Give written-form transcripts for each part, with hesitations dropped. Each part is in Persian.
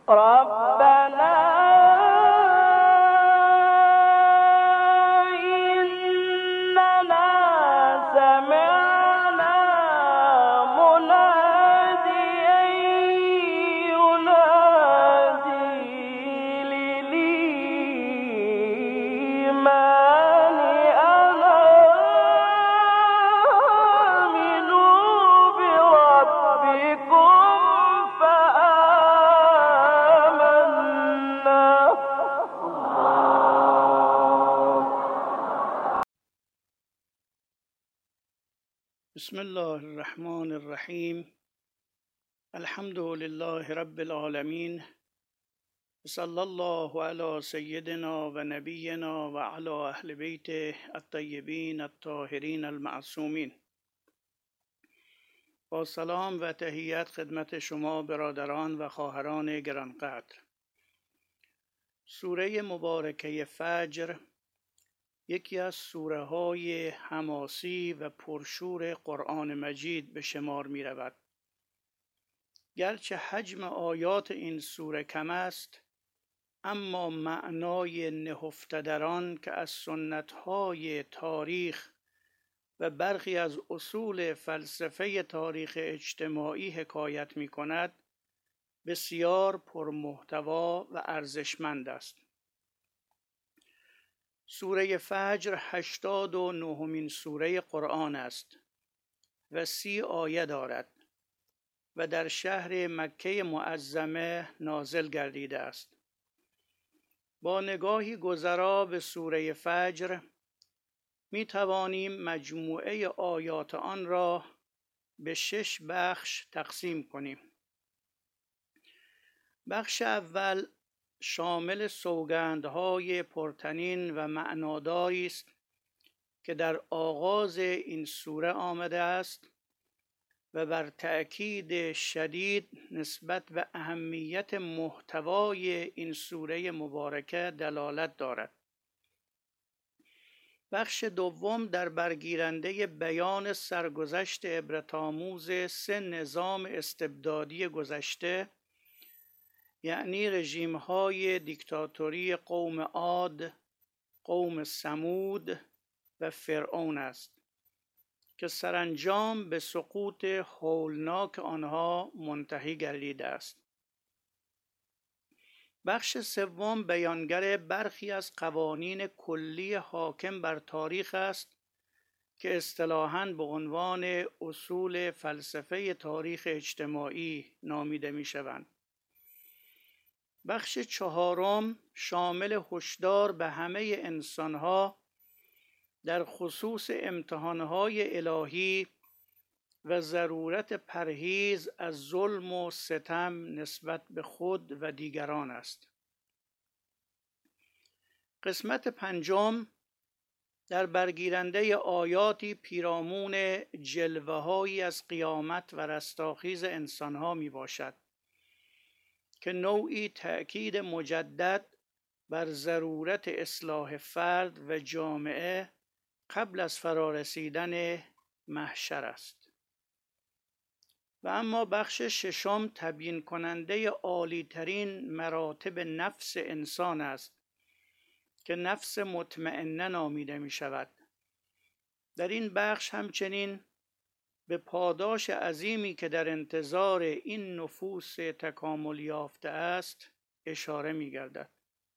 ربنا إننا سمعنا مناديا ينادي للإيمان أن آمنوا بربكم فآمنا. بسم الله الرحمن الرحیم. الحمد لله رب العالمین. صلی الله علی سیدنا و نبینا و علی اهل بیت الطیبین الطاهرین المعصومین. با سلام و تحیت خدمت شما برادران و خواهران گرانقدر. سوره مبارکه فجر یکی از سوره های حماسی و پرشور قرآن مجید به شمار می رود. گرچه حجم آیات این سوره کم است، اما معنای نهفته در آن که از سنت‌های تاریخ و برخی از اصول فلسفه تاریخ اجتماعی حکایت می کند، بسیار پرمحتوا و ارزشمند است. سوره فجر 89مین سوره قرآن است و 30 آیه دارد و در شهر مکه معظمه نازل گردیده است. با نگاهی گذرا به سوره فجر می توانیم مجموعه آیات آن را به 6 بخش تقسیم کنیم. بخش اول شامل سوگندهای پرطنین و معناداری است که در آغاز این سوره آمده است و بر تأکید شدید نسبت به اهمیت محتوای این سوره مبارکه دلالت دارد. بخش دوم در برگیرنده بیان سرگذشت عبرت‌آموز 3 نظام استبدادی گذشته، یعنی رژیم‌های دیکتاتوری قوم عاد، قوم ثمود و فرعون است که سرانجام به سقوط هولناک آنها منتهی گردیده است. بخش سوم بیانگر برخی از قوانین کلی حاکم بر تاریخ است که اصطلاحاً به عنوان اصول فلسفه تاریخ اجتماعی نامیده می‌شوند. بخش چهارم شامل هشدار به همه انسانها در خصوص امتحانهای الهی و ضرورت پرهیز از ظلم و ستم نسبت به خود و دیگران است. قسمت پنجم در برگیرنده آیاتی پیرامون جلوه‌هایی از قیامت و رستاخیز انسانها می باشد که نوعی تأکید مجدد بر ضرورت اصلاح فرد و جامعه قبل از فرارسیدن محشر است. و اما بخش ششم تبیین کننده عالی ترین مراتب نفس انسان است که نفس مطمئنه نامیده می شود. در این بخش همچنین به پاداش عظیمی که در انتظار این نفوس تکامل یافته است اشاره می گردد.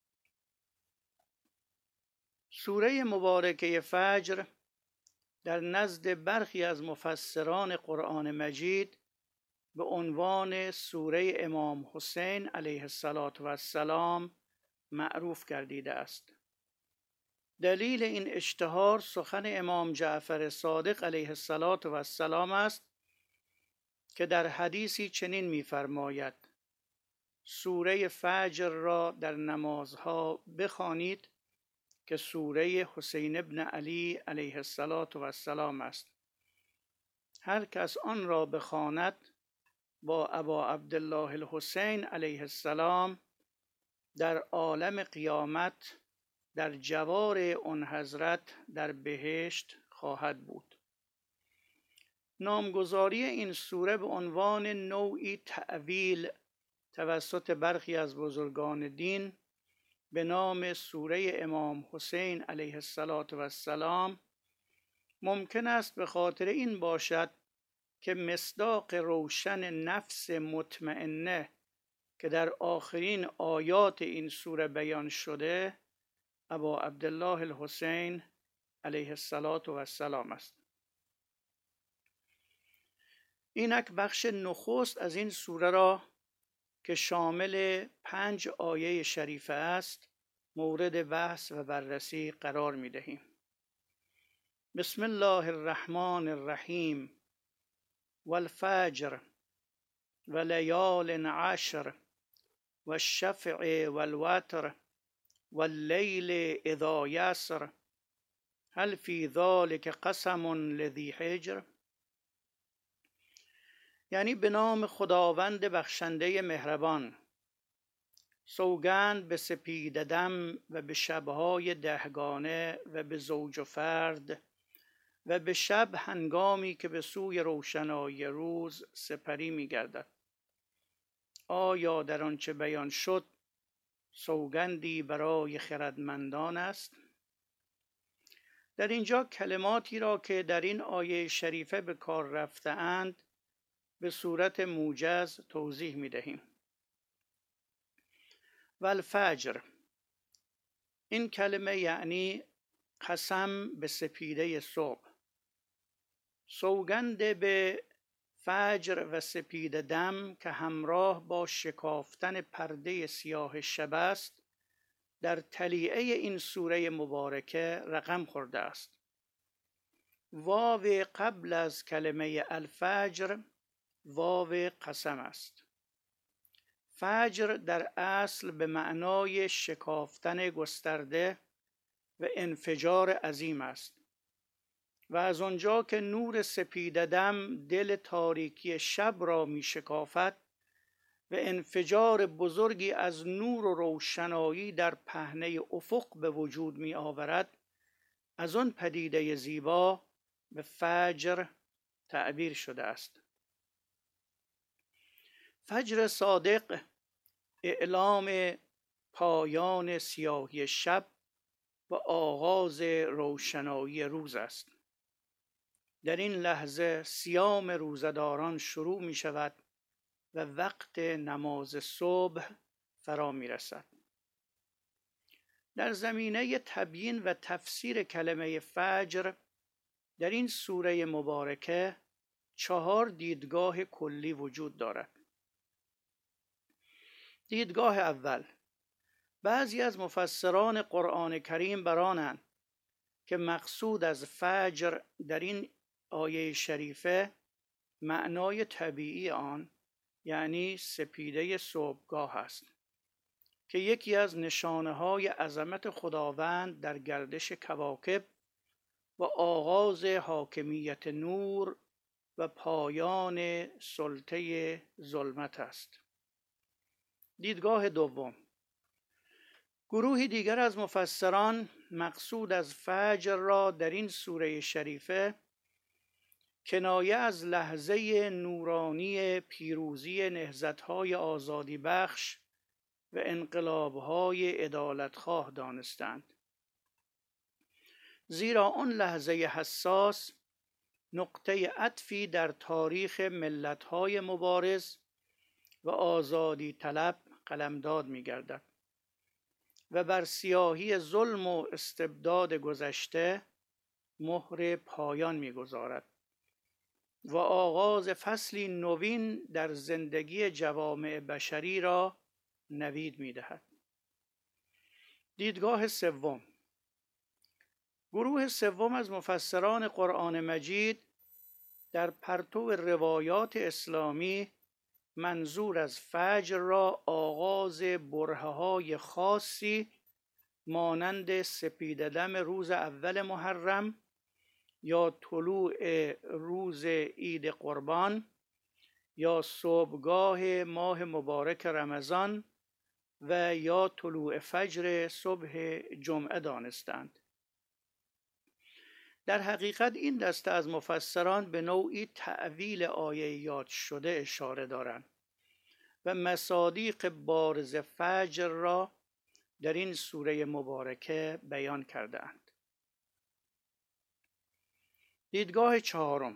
سوره مبارکه فجر در نزد برخی از مفسران قرآن مجید به عنوان سوره امام حسین علیه السلام معروف گردیده است. دلیل این اشتهار سخن امام جعفر صادق علیه السلام است که در حدیثی چنین می‌فرماید: سوره فجر را در نمازها بخوانید که سوره حسین ابن علی علیه السلام است. هر کس آن را بخواند با ابا عبدالله الحسین علیه السلام در عالم قیامت در جوار آن حضرت در بهشت خواهد بود. نامگذاری این سوره به عنوان نوعی تأویل توسط برخی از بزرگان دین به نام سوره امام حسین علیه السلام ممکن است به خاطر این باشد که مصداق روشن نفس مطمئنه که در آخرین آیات این سوره بیان شده ابا عبدالله الحسین علیه السلام است. اینک بخش نخست از این سوره را که شامل 5 آیه شریفه است مورد بحث و بررسی قرار می دهیم. بسم الله الرحمن الرحیم والفجر ولیال عشر والشفع والوتر واللیل اذا یسر هل فی ذلک قسم لذی حجر. یعنی به نام خداوند بخشنده مهربان، سوگند به سپیده دم و به شبهای دهگانه و به زوج و فرد و به شب هنگامی که به سوی روشنایی روز سپری می گردد. آیا در آنچه بیان شد سوگندی برای خردمندان است؟ در اینجا کلماتی را که در این آیه شریفه به کار رفته اند به صورت موجز توضیح می دهیم. والفجر، این کلمه یعنی قسم به سپیده صبح. سوگند به فجر و سپیده دم که همراه با شکافتن پرده سیاه شب است در طلیعه این سوره مبارکه رقم خورده است. واو قبل از کلمه الفجر واو قسم است. فجر در اصل به معنای شکافتن گسترده و انفجار عظیم است و از آنجا که نور سپیده دم دل تاریکی شب را می شکافد و انفجار بزرگی از نور و روشنایی در پهنه افق به وجود می آورد، از آن پدیده زیبا به فجر تعبیر شده است. فجر صادق اعلام پایان سیاهی شب و آغاز روشنایی روز است. در این لحظه صیام روزداران شروع می شود و وقت نماز صبح فرا می رسد. در زمینه تبیین و تفسیر کلمه فجر در این سوره مبارکه 4 دیدگاه کلی وجود دارد. دیدگاه اول، بعضی از مفسران قرآن کریم برانند که مقصود از فجر در این آیه شریفه معنای طبیعی آن یعنی سپیده صبحگاه است که یکی از نشانه‌های عظمت خداوند در گردش کواکب و آغاز حاکمیت نور و پایان سلطه ظلمت است. دیدگاه دوم، گروهی دیگر از مفسران مقصود از فجر را در این سوره شریفه کنایه از لحظه نورانی پیروزی نهضت‌های آزادی بخش و انقلاب‌های عدالتخواه دانستند، زیرا آن لحظه حساس نقطه عطفی در تاریخ ملت‌های مبارز و آزادی طلب قلمداد می‌گردد و بر سیاهی ظلم و استبداد گذشته مهر پایان می‌گذارد و آغاز فصلی نوین در زندگی جوامع بشری را نوید می‌دهد. دیدگاه سوم، گروه سوم از مفسران قرآن مجید در پرتو روایات اسلامی منظور از فجر را آغاز برهه‌های خاصی مانند سپیده دم روز اول محرم یا طلوع روز عید قربان یا صبحگاه ماه مبارک رمضان و یا طلوع فجر صبح جمعه دانستند. در حقیقت این دسته از مفسران به نوعی تأویل آیه یاد شده اشاره دارند و مصادیق بارز فجر را در این سوره مبارکه بیان کرده‌اند. دیدگاه چهارم: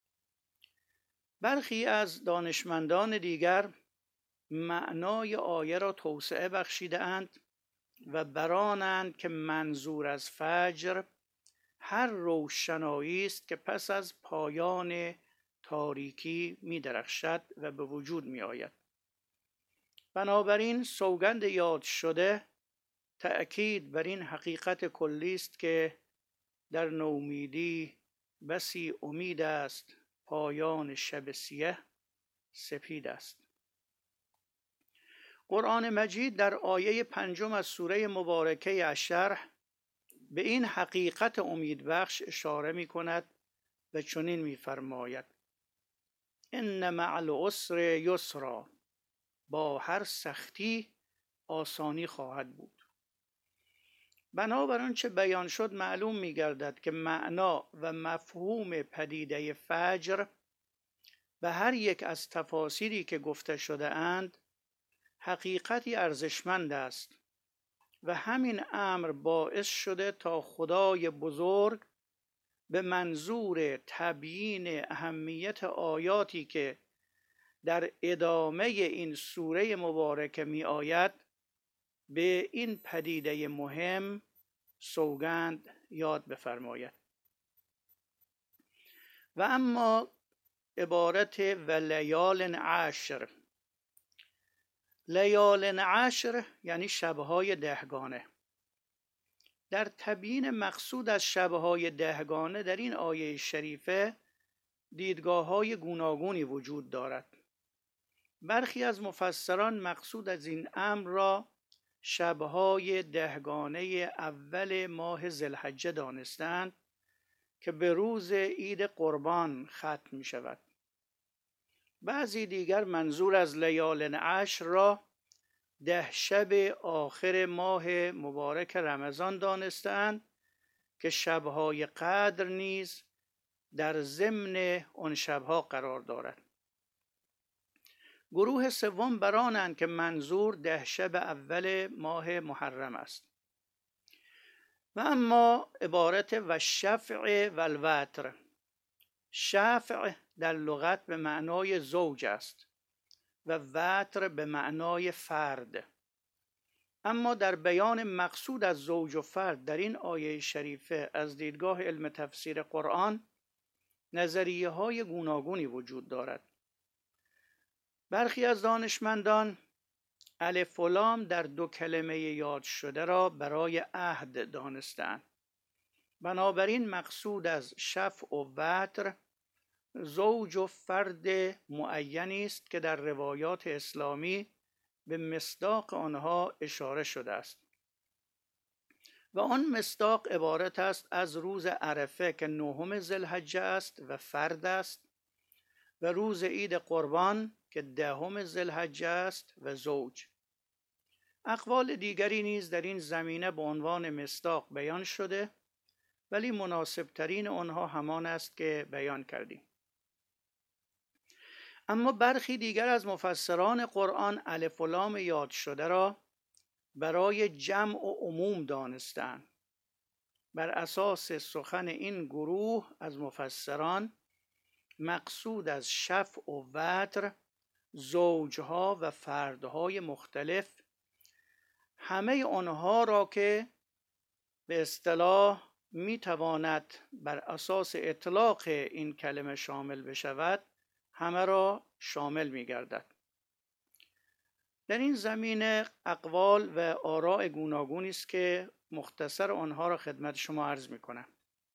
برخی از دانشمندان دیگر معنای آیه را توسعه بخشیده‌اند و برانند که منظور از فجر هر روشنایی است که پس از پایان تاریکی می درخشد و به وجود می آید. بنابراین سوگند یاد شده تأکید بر این حقیقت کلی است که در نومیدی بسی امید است، پایان شب سیه سپید است. قرآن مجید در آیه 5 از سوره مبارکه الشرح به این حقیقت امیدبخش اشاره می کند و چنین می فرماید: ان مع العسر یسرا، با هر سختی آسانی خواهد بود. بنابر آنچه بیان شد معلوم می گردد که معنا و مفهوم پدیده فجر به هر یک از تفاسیری که گفته شده اند حقیقتی ارزشمند است و همین امر باعث شده تا خدای بزرگ به منظور تبیین اهمیت آیاتی که در ادامه این سوره مبارکه می آید به این پدیده مهم سوگند یاد بفرماید. و اما عبارت و لیال عشر، لیال عشر یعنی شبهای دهگانه. در تبیین مقصود از شبهای دهگانه در این آیه شریفه دیدگاه‌های گوناگونی وجود دارد. برخی از مفسران مقصود از این امر را شبهای دهگانه اول ماه ذوالحجه دانستند که به روز عید قربان ختم می شود. بعضی دیگر منظور از لیال عشر را 10 شب آخر ماه مبارک رمضان دانستند که شبهای قدر نیز در ضمن آن شبها قرار دارد. گروه سوم برانند که منظور 10 شب اول ماه محرم است. و اما عبارت و شفع و الوتر، شفع در لغت به معنای زوج است و وتر به معنای فرد. اما در بیان مقصود از زوج و فرد در این آیه شریفه از دیدگاه علم تفسیر قرآن نظریه های گوناگونی وجود دارد. برخی از دانشمندان الف و لام در 2 کلمه یاد شده را برای عهد دانستند. بنابراین مقصود از شفع و وتر زوج و فرد معینی است که در روایات اسلامی به مصداق آنها اشاره شده است و آن مصداق عبارت است از روز عرفه که 9 ذوالحجه است و فرد است و روز عید قربان که 10 ذوالحجه است و زوج. اقوال دیگری نیز در این زمینه به عنوان مصداق بیان شده ولی مناسب ترین آنها همان است که بیان کردیم. اما برخی دیگر از مفسران قرآن الف و لام یاد شده را برای جمع و عموم دانستند. بر اساس سخن این گروه از مفسران مقصود از شفع و وتر زوجها و فردهای مختلف همه آنها را که به اصطلاح می تواند بر اساس اطلاق این کلمه شامل بشود همه را شامل می گردد. در این زمینه اقوال و آراء گوناگونی است که مختصر آنها را خدمت شما عرض می کنم.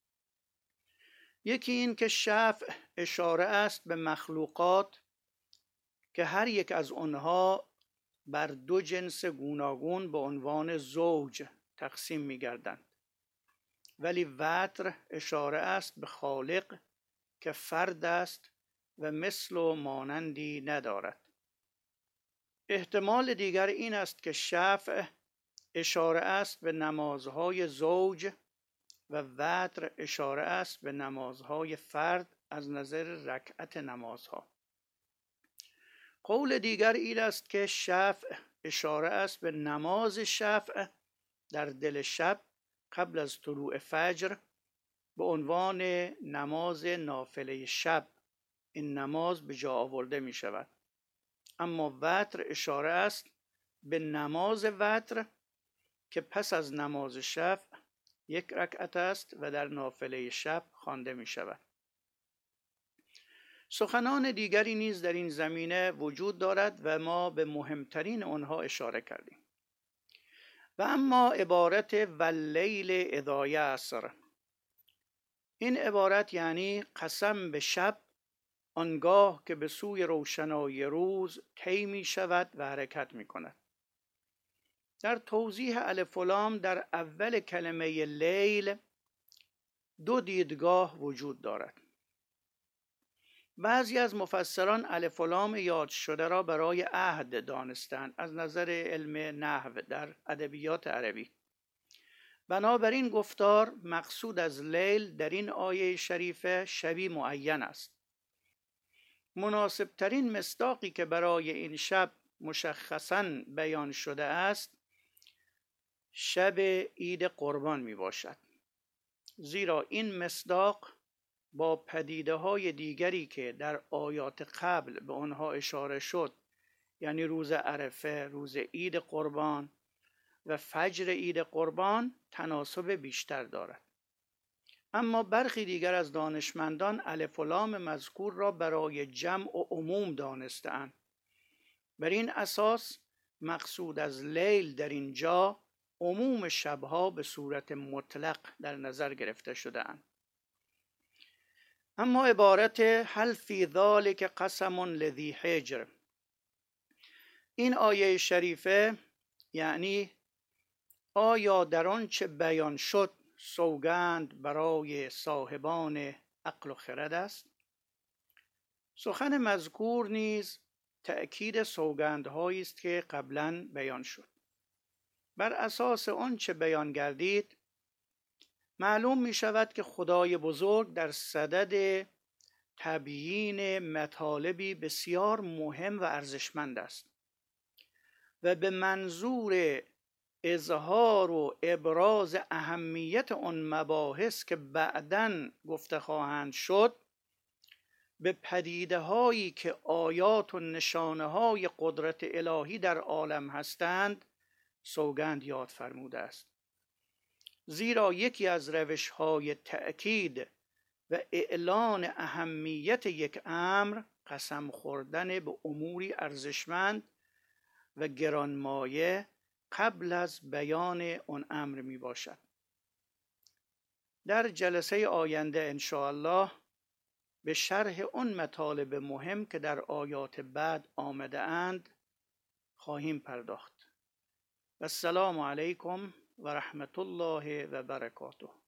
یکی این که شفع اشاره است به مخلوقات که هر یک از آنها بر 2 جنس گوناگون به عنوان زوج تقسیم می گردند. ولی وتر اشاره است به خالق که فرد است و مثل و مانندی ندارد. احتمال دیگر این است که شفع اشاره است به نمازهای زوج و وتر اشاره است به نمازهای فرد از نظر رکعت نمازها. قول دیگر این است که شفع اشاره است به نماز شفع در دل شب قبل از طلوع فجر به عنوان نماز نافله شب. این نماز به جا آورده می شود. اما وتر اشاره است به نماز وتر که پس از نماز شفع یک رکعت است و در نافله شب خوانده می شود. سخنان دیگری نیز در این زمینه وجود دارد و ما به مهمترین آنها اشاره کردیم. و اما عبارت واللیل اذا یسر، این عبارت یعنی قسم به شب آنگاه که به سوی روشنایی روز طی می شود و حرکت می کند. در توضیح الف و لام در اول کلمه لیل دو دیدگاه وجود دارد. بعضی از مفسران الف و لام یاد شده را برای عهد دانستند از نظر علم نحو در ادبیات عربی. بنابراین گفتار مقصود از لیل در این آیه شریفه شبی معین است. مناسب ترین مصداقی که برای این شب مشخصاً بیان شده است شب عید قربان می باشد، زیرا این مصداق با پدیده های دیگری که در آیات قبل به آنها اشاره شد، یعنی روز عرفه، روز عید قربان و فجر عید قربان، تناسب بیشتر دارد. اما برخی دیگر از دانشمندان الف و لام مذکور را برای جمع و عموم دانسته‌اند. بر این اساس مقصود از لیل در اینجا عموم شبها به صورت مطلق در نظر گرفته شده‌اند. اما عبارت هل فی ذلک قسم لذی حجر، این آیه شریفه یعنی آیا در آنچه بیان شد سوگند برای صاحبان عقل و خرد است؟ سخن مذکور نیز تأکید سوگندهایی است که قبلا بیان شد. بر اساس آنچه بیان گردید معلوم می شود که خدای بزرگ در صدد تبیین مطالبی بسیار مهم و ارزشمند است و به منظور اظهار و ابراز اهمیت آن مباحث که بعداً گفته خواهند شد به پدیده هایی که آیات و نشانه های قدرت الهی در عالم هستند سوگند یاد فرموده است. زیرا یکی از روش های تأکید و اعلان اهمیت یک امر قسم خوردن به اموری ارزشمند و گرانمایه قبل از بیان آن امر می باشد. در جلسه آینده انشاءالله به شرح آن مطالب مهم که در آیات بعد آمده اند خواهیم پرداخت. و السلام علیکم و رحمت الله و برکاته.